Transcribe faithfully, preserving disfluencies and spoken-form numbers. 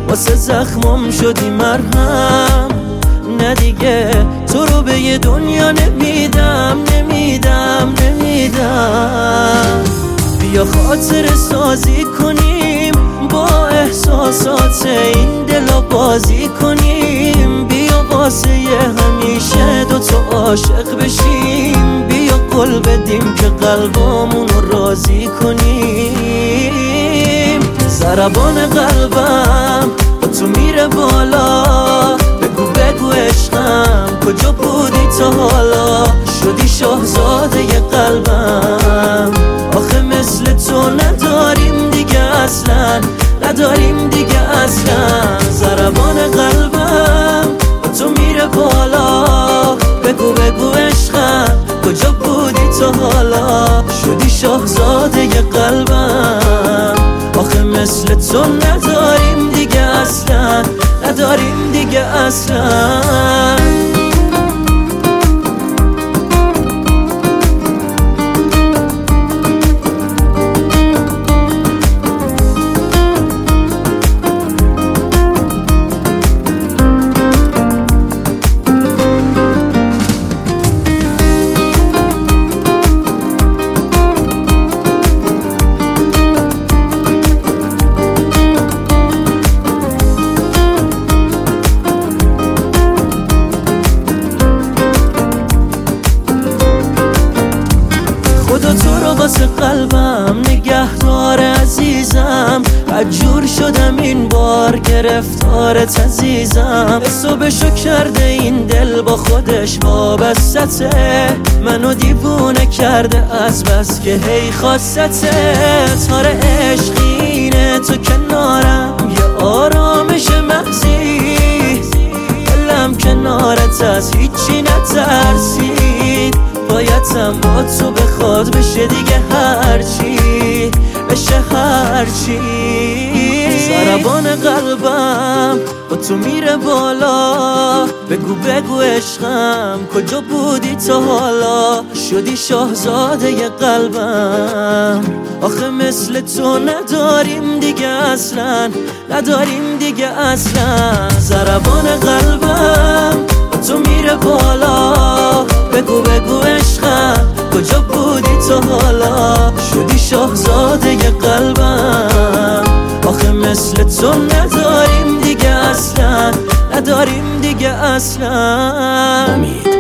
واسه زخمم شدی مرهم. نه دیگه تو رو به یه دنیا نمیدم نمیدم نمیدم. بیا خاطر سازی کنیم، با احساسات این دلا بازی کنیم. بیا واسه همیشه دوتا عاشق بشیم. بیا قول بدیم که قلبامونو راضی کنیم. ضربان قلبم با تو میره بالا، بگو بگو عشقم کجا بودی تا حالا؟ شدی شاهزاده ی قلبم. آخه مثل تو نداریم دیگه اصلا، نداریم دیگه اصلا. ضربان قلبم با تو میره بالا، بگو بگو عشقم کجا بودی تا حالا؟ شدی شاهزاده ی قلبم. آخه مثل تو نداریم دیگه اصلا، نداریم دیگه اصلا. خدا تو رو واسه قلبم نگهدار عزیزم. عجور شدم این بار گرفتارت عزیزم. حسابشو شو کرده این دل با خودش وابسته. منو دیوونه کرده از بس که هی خواستته. تار عشقینه تو کنارم، یه آرامش محضی. دلم کنارت از هیچی نترسید. بایدم با تو بخواد بشه دیگه هرچی، بشه هرچی. ضربان قلبم با تو میره بالا، بگو بگو عشقم کجا بودی تا حالا؟ شدی شاهزاده ی قلبم. آخه مثل تو نداریم دیگه اصلا، نداریم دیگه اصلا. ضربان قلبم با تو میره بالا، بگو بگو عشقم کجا بودی تا حالا؟ شدی شاهزاده ی قلبم. آخه مثل تو نداریم دیگه اصلا، نداریم دیگه اصلا.